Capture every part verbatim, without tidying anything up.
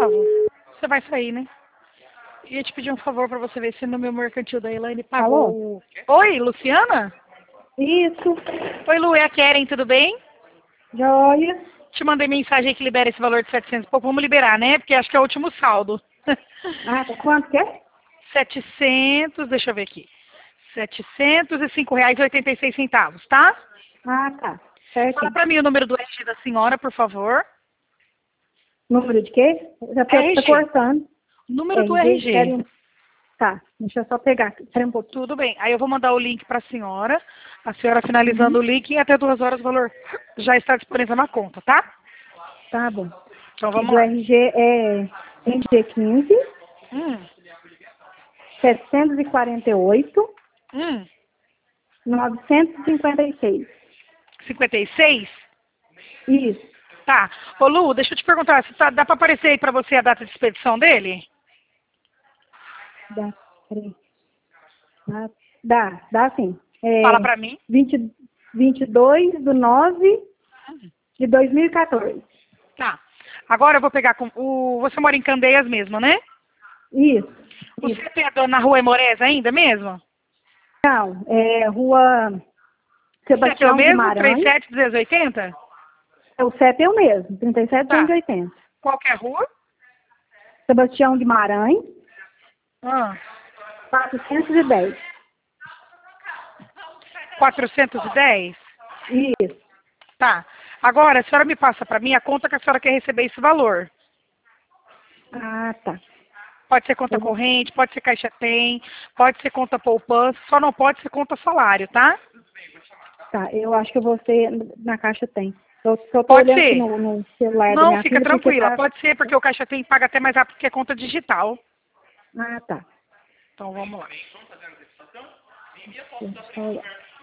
favor. Você vai sair, né? Ia te pedir um favor pra você ver se no meu mercantil da Elaine pagou. Alô? Oi, Luciana? Isso. Oi, Lu, é a Keren, tudo bem? Joia. Te mandei mensagem aí que libera esse valor de setecentos e pouco. Vamos liberar, né? Porque acho que é o último saldo. Ah, tá. Quanto que é? setecentos, deixa eu ver aqui. setecentos e cinco reais e oitenta e seis centavos, tá? Ah, tá. Certo. Fala pra mim o número do R G da senhora, por favor. Número de quê? Já tá, tá cortando. Número do R G. Quero... Tá, deixa eu só pegar aqui. Espera um pouquinho. Tudo bem. Aí eu vou mandar o link para a senhora. A senhora finalizando Uhum. o link e até duas horas o valor já está disponível na conta, tá? Tá bom. Então vamos do lá. R G é R G quinze, Hum, setecentos e quarenta e oito, hum, novecentos e cinquenta e seis. cinquenta e seis? Isso. Tá. Ô Lu, deixa eu te perguntar, se tá, dá para aparecer aí para você a data de expedição dele? Dá, peraí. Dá, dá, dá sim. É, Fala para mim. vinte, vinte e dois de nove de dois mil e quatorze. Tá. Agora eu vou pegar com o. Você mora em Candeias mesmo, né? Isso. O Isso. C P é na rua Emorés ainda mesmo? Não, é rua C P é o Sebastião mesmo? Guimarães. trinta e sete, mil duzentos e oitenta? É, o C E P é o mesmo, trinta e sete, Tá. duzentos e oitenta. Qual que é a rua? Sebastião Guimarães, Ah. quatrocentos e dez. quatrocentos e dez? Isso. Tá. Agora, a senhora me passa para mim a conta que a senhora quer receber esse valor. Ah, tá. Pode ser conta Eu vou- corrente, pode ser caixa tem, pode ser conta poupança, só não pode ser conta salário, tá? Tá, eu acho que você na caixa tem. Eu só tô Pode olhando aqui ser. no, no celular da Não, minha fica filha porque tranquila. tá. Pode ser, porque o caixa tem paga até mais rápido que a conta digital. Ah, tá. Então vamos lá. Deixa eu só olhar.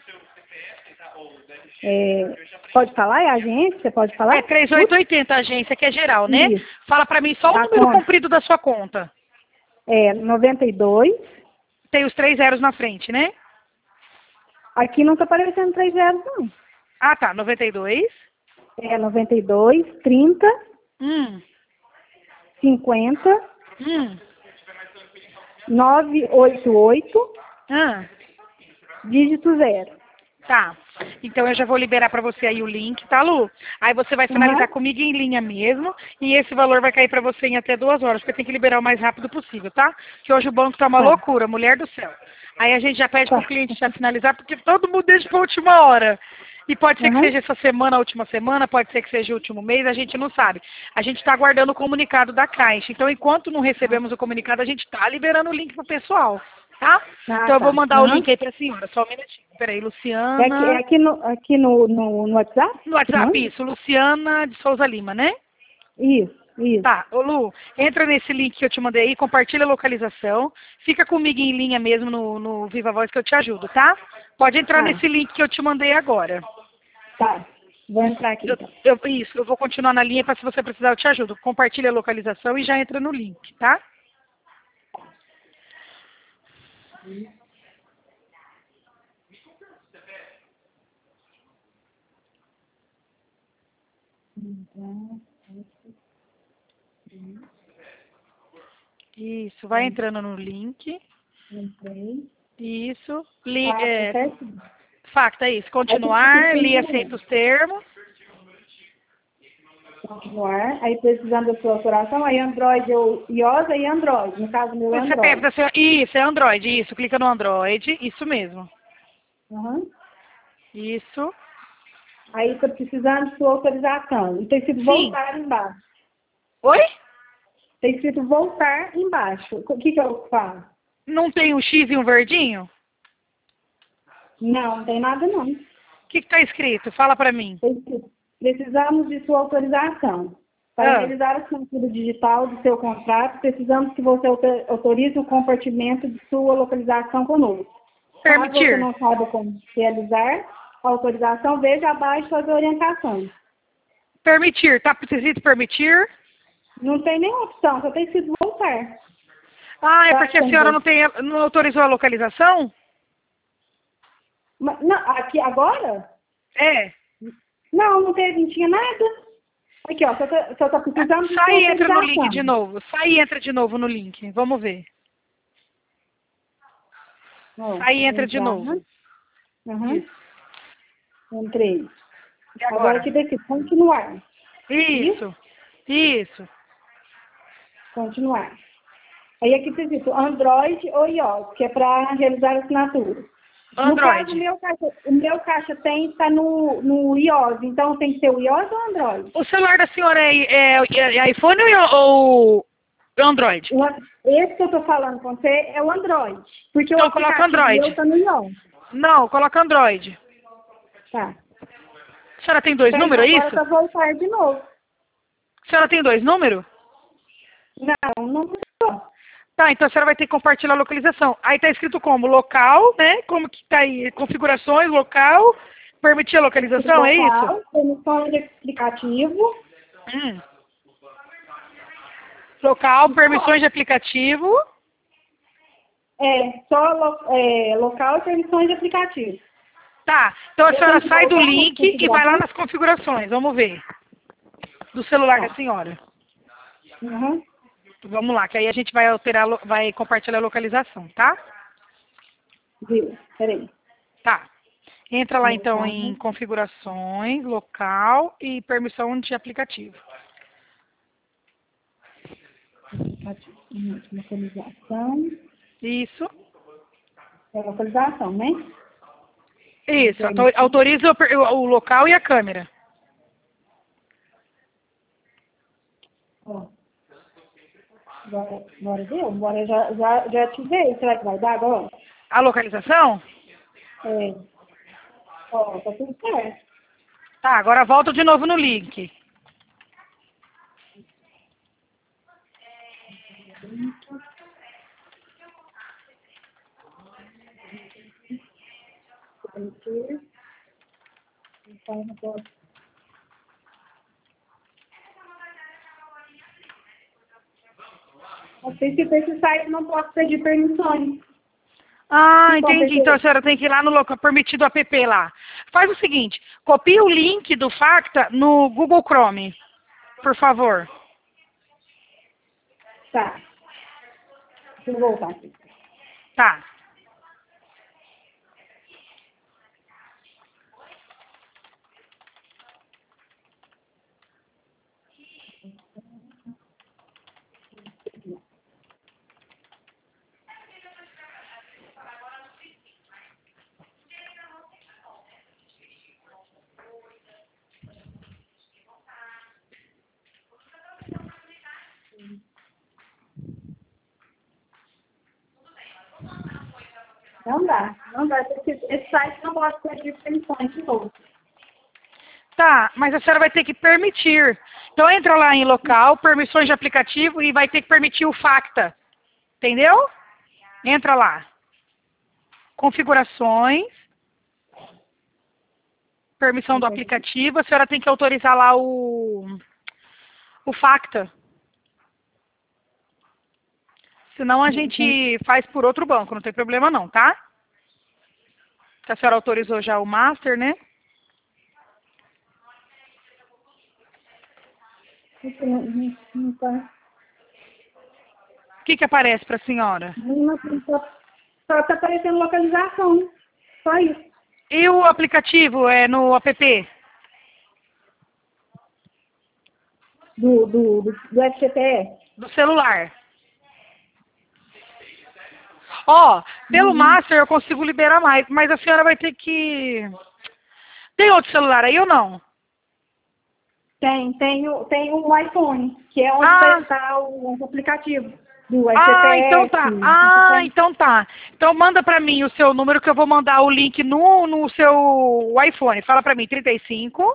É, pode falar? É a agência? Você pode falar? É três mil oitocentos e oitenta a agência, que é geral, né? Isso. Fala pra mim só o Da número conta. comprido da sua conta. É noventa e dois. Tem os três zeros na frente, né? Aqui não tá aparecendo três zeros, não. Ah, tá. noventa e dois. É noventa e dois, trinta, Hum. cinquenta, Hum. novecentos e oitenta e oito, Ah. dígito zero. Tá. Então eu já vou liberar para você aí o link, tá, Lu? Aí você vai finalizar Uhum. comigo em linha mesmo e esse valor vai cair para você em até duas horas, porque tem que liberar o mais rápido possível, tá? Que hoje o banco tá uma Tá. loucura, mulher do céu. Aí a gente já pede Tá. pro cliente já finalizar, porque todo mundo deixa pra última hora. E pode ser que Uhum. seja essa semana, a última semana, pode ser que seja o último mês, a gente não sabe. A gente está aguardando o comunicado da Caixa. Então, enquanto não recebemos o comunicado, a gente está liberando o link pro pessoal, tá? Ah, Então eu vou tá. mandar o Uhum. link aí pra senhora, só um minutinho. Peraí, É aqui, é Luciana. aqui, no, aqui no, no, no WhatsApp? No WhatsApp, Uhum. isso, Luciana de Souza Lima, né? Isso, isso. Tá, ô Lu, entra nesse link que eu te mandei aí, compartilha a localização, fica comigo em linha mesmo no, no Viva Voz que eu te ajudo, tá? Pode entrar Tá, nesse link que eu te mandei agora. tá. Vou entrar aqui Eu, então. eu- isso, eu vou continuar na linha para se você precisar eu te ajudo. Compartilha a localização e já entra no link, tá? Isso, vai entrando no link. Entrei. Isso. Li, Ah, tá é, certo? facta isso. Aí tem que Continuar, li continuar. aceita os termos. Continuar. Aí precisando da sua autoração, aí Android, eu, iOS e Android. No caso, meu é O C P F Android. da senhora. Isso, é Android, isso. Clica no Android. Isso mesmo. Uhum. Isso. Aí estou precisando de sua autorização. E tem escrito Sim. voltar embaixo. Oi? Tem escrito voltar embaixo. O que, que eu faço? Não tem um X e um verdinho? Não, não tem nada não. O que está escrito? Fala para mim. Tem escrito, precisamos de sua autorização. Para Ah, realizar a assinatura digital do seu contrato, precisamos que você autor- autorize o compartilhamento de sua localização conosco. Caso você permitir. não saiba como realizar a autorização, veja abaixo as orientações. Permitir. Tá escrito permitir? Não tem nenhuma opção, só tem sido voltar. Ah, é Tá, porque a tem senhora dois. não, tem, não autorizou a localização? Mas, não, aqui agora? É. Não, não teve, não tinha nada. Aqui, ó, só tá, só tá precisando de Sai e entra no link autorização. de novo. Sai e entra de novo no link. Vamos ver. Ó, Sai e entra de entrar, novo. né? Uhum. Isso. Entrei. E Agora agora? aqui daqui, continuar. Isso. Isso. Continuar. Aí aqui está escrito Android ou iOS, que é para realizar a assinatura. No caso, o Android. meu caixa, o meu caixa tem, está no, no iOS, então tem que ser o iOS ou Android? O celular da senhora é, é, é iPhone ou Android? O, esse que eu estou falando com você é o Android, porque o Então coloca aplicativo Android. meu está no iOS. Não, coloca Android. Tá. A senhora tem dois Então, números, é agora isso? para voltar de novo. A senhora tem dois números? Não, não estou. Tá, então a senhora vai ter que compartilhar a localização. Aí tá escrito como? Local, né? Como que tá aí? Configurações, local, permitir a localização, é isso? Local, permissão de aplicativo. Hum. Local, permissões de aplicativo. É, só lo, é, local e permissões de aplicativo. Tá, então a Eu senhora tenho que sai do voltar nas link e vai lá configurações? nas configurações. Vamos ver. Do celular Tá. da senhora. Uhum. Vamos lá, que aí a gente vai alterar, lo- vai compartilhar a localização, tá? Viu? Peraí. Tá. Entra lá então Local, em configurações, local e permissão de aplicativo. aplicativo. Uhum. Localização. Isso. É localização, né? Isso. auto- Autoriza o, per- o local e a câmera. Ó. Agora, agora deu? Agora eu já, já, já ativei. Será que vai dar agora? A localização? É. Ó, tá tudo certo. Tá, agora volta de novo no link. Permitir. Então, não pode. Assim que esse site não posso pedir permissões. Ah, Então, entendi. Então a senhora tem que ir lá no local permitido app lá. Faz o seguinte, copia o link do Facta no Google Chrome, por favor. Tá. Deixa eu voltar aqui. Tá. Não dá. Não dá. Esse, esse site não pode pedir permissões de novo. Tá, mas a senhora vai ter que permitir. Então entra lá em local, permissões de aplicativo e vai ter que permitir o Facta. Entendeu? Entra lá. Configurações. Permissão do aplicativo. A senhora tem que autorizar lá o, o Facta. Senão a gente faz por outro banco, não tem problema não, tá? Que a senhora autorizou já o Master, né? Não, não, não tá. O que que aparece para a senhora? Não, só, só tá aparecendo localização. Só isso. E o aplicativo é no app? Do, do, do, do F G T S. Do celular. Ó, pelo Uhum. Master eu consigo liberar mais, mas a senhora vai ter que... Tem outro celular aí ou não? Tem, tem, o- tem um iPhone, que é onde Ah. está o, o aplicativo do F G T S. Ah, então tá. Ah, então tá. Então manda pra mim o seu número que eu vou mandar o link no, no seu iPhone. Fala pra mim, trinta e cinco.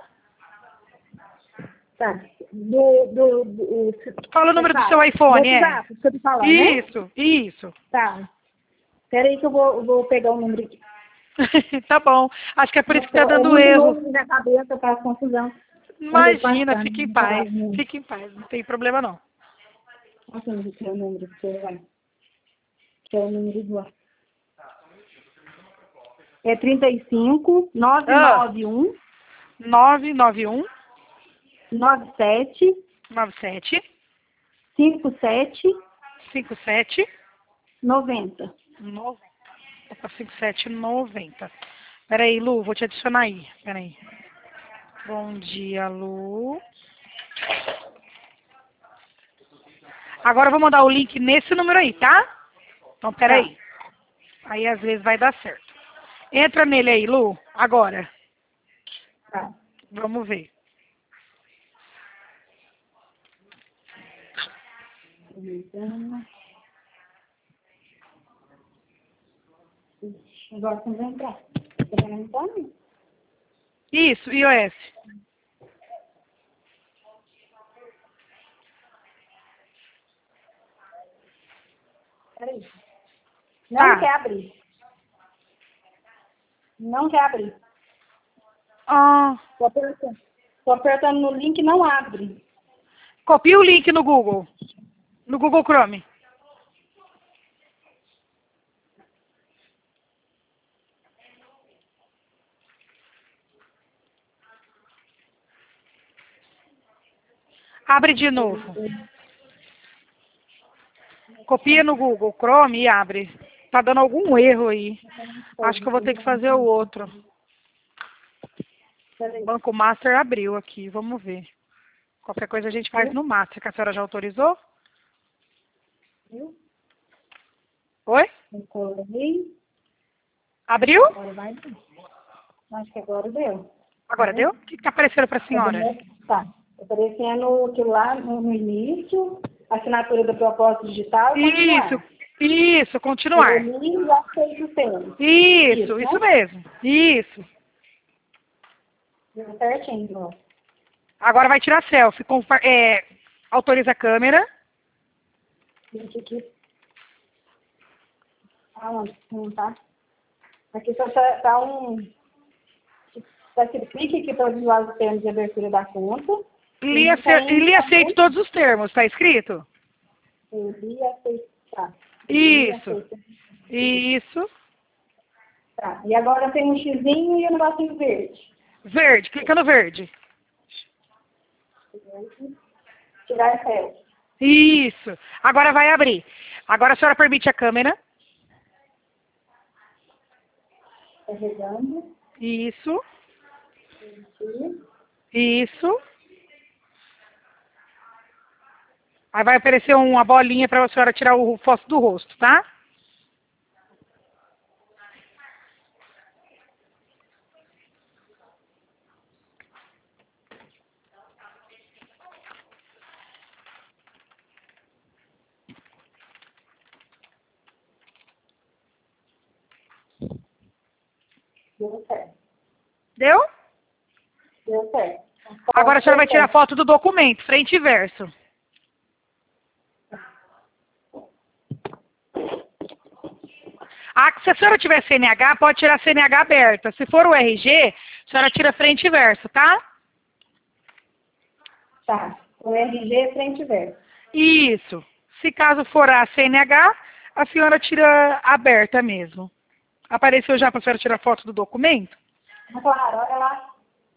Tá. Do, do, do, Fala o número do tá. seu iPhone, do é. WhatsApp, que você tá falando, né? Isso, isso. Tá. Espera aí que eu vou, vou pegar o número aqui. Tá bom. Acho que é por isso que tá É dando muito erro. novo na minha cabeça, eu faço confusão. Imagina, Passando, fique em não paz. tá. Fique em paz, não tem problema não. Nossa, não sei o número do celular. Que é o número do WhatsApp. É trinta e cinco, nove nove um, nove nove um, nove sete, nove sete, cinco sete, cinco sete, noventa. noventa. Opa, cinco sete noventa. Peraí, Lu, vou te adicionar aí. Peraí. Bom dia, Lu. Agora eu vou mandar o link nesse número aí, tá? Então, peraí. Aí às vezes vai dar certo. Entra nele aí, Lu, agora. Tá. Vamos ver. Agora você vai entrar. Você vai entrar? Isso, iOS. Peraí. Não Tá. quer abrir. Não quer abrir. Ah, Tô apertando. Tô apertando no link, não abre. copia o link no Google. No Google Chrome. Abre de novo. Copia no Google Chrome e abre. Tá dando algum erro aí. Acho que eu vou ter que fazer o outro. O Banco Master abriu aqui. Vamos ver. Qualquer coisa a gente faz no Master, que a senhora já autorizou? Viu? Oi? Eu colei. Abriu? Agora vai. Acho que agora deu. Agora deu? O que está aparecendo para a senhora? Tá. Aparecendo aquilo lá no no início, assinatura do propósito digital e Isso, continuar. isso, continuar. Ele e aceito o termo. Isso, isso né? mesmo. Isso. Deu certinho, ó. Agora vai tirar selfie. Compa- é, autoriza a câmera. Gente, aqui. Aonde? Não tá? Aqui só tá, tá um... Tá escrito, clique aqui para visualizar os termos de abertura da conta. Li, E ace- tem li aceite todos os termos, está escrito? ele aceitar. Isso. Isso. Tá. E agora tem um xizinho e um negocinho verde. Verde, clica no verde. Tirar a selfie. Isso. Agora vai abrir. Agora a senhora permite a câmera. Carregando. Isso. Aqui. Isso. Aí vai aparecer uma bolinha para a senhora tirar o foto do rosto, tá? Deu certo. Deu? Deu certo. Agora a senhora vai tirar foto do documento, frente e verso. Ah, se a senhora tiver C N H, pode tirar C N H aberta. Se for o R G, a senhora tira frente e verso, tá? Tá. O R G frente e verso. Isso. Se caso for a C N H, a senhora tira aberta mesmo. Apareceu já para a senhora tirar foto do documento? Claro, olha lá.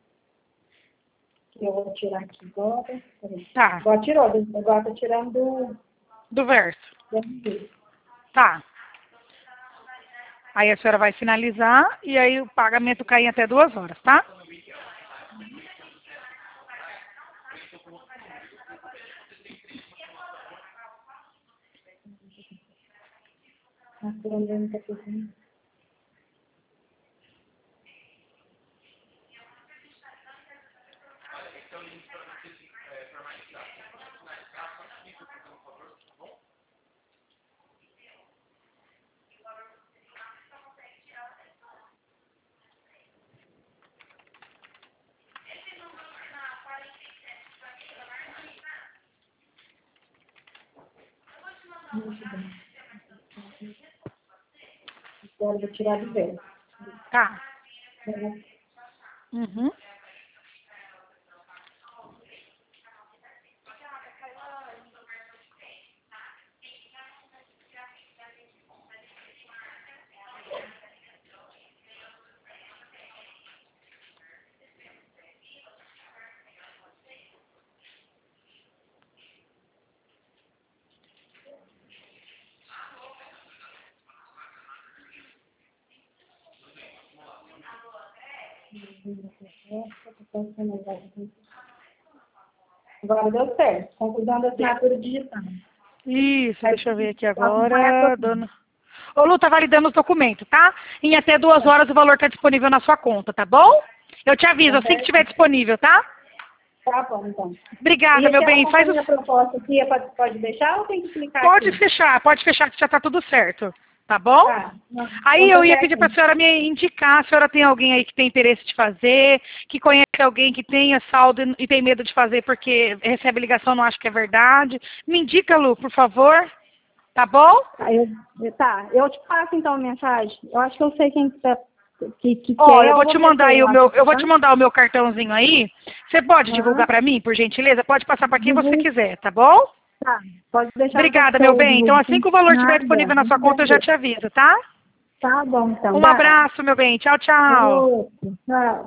Eu vou tirar aqui agora. Tá. Agora tirou. Agora tá tirando do... Do verso. do R G. Tá. Aí a senhora vai finalizar e aí o pagamento cai em até duas horas, tá? Tá tirando tá tirando. Muito bem. Agora eu vou tirar do verso. Tá. Uhum. Agora deu certo. Conclusão da assinatura digital. Isso, deixa eu ver aqui agora. Dona... Ô, Lu, tá validando os documentos, tá? Em até duas horas o valor tá disponível na sua conta, tá bom? Eu te aviso assim que estiver disponível, tá? Tá bom, então. Obrigada, E meu bem. Faz a o... proposta aqui, pode, pode deixar ou tem que clicar Pode aqui? fechar, pode fechar que já tá tudo certo, tá bom? Tá. Aí Então, eu ia tá pedir para a certo. senhora me indicar, a senhora tem alguém aí que tem interesse de fazer, que conhece alguém que tenha saldo e tem medo de fazer porque recebe ligação, não acha que é verdade. Me indica, Lu, por favor, tá bom? Tá, eu, tá, eu te passo então a mensagem. Eu acho que eu sei quem tá, que, que Ó, quer, eu eu vou vou te mandar meter aí o lá, meu, eu vou tá? te mandar o meu cartãozinho aí. Você pode divulgar Aham. para mim, por gentileza? Pode passar para quem você Divulga. quiser, tá bom? Tá, pode deixar que eu, Obrigada, que meu eu bem. Então divulgo. assim que o valor estiver Nada, disponível na sua conta, eu já te aviso, tá? tá bom então, Um vai. abraço, meu bem. Tchau, tchau. Outro, tchau.